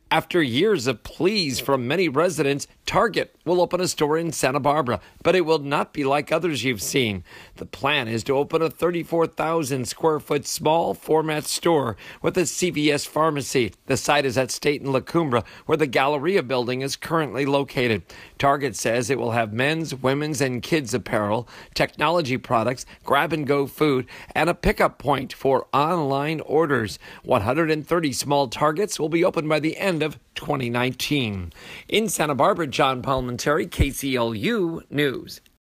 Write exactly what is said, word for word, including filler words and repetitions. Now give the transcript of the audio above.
After years of pleas from many residents, Target will open a store in Santa Barbara, but it will not be like others you've seen. The plan is to open a thirty-four thousand square foot small format store with a C V S pharmacy. The site is at State and La Cumbre, where the Galleria building is currently located. Target says it will have men's, women's, and kids apparel, technology products, grab-and-go food, and a pickup point for online orders. one hundred thirty small Targets will be open by the end of twenty nineteen. In Santa Barbara, John Palmentary, K C L U News.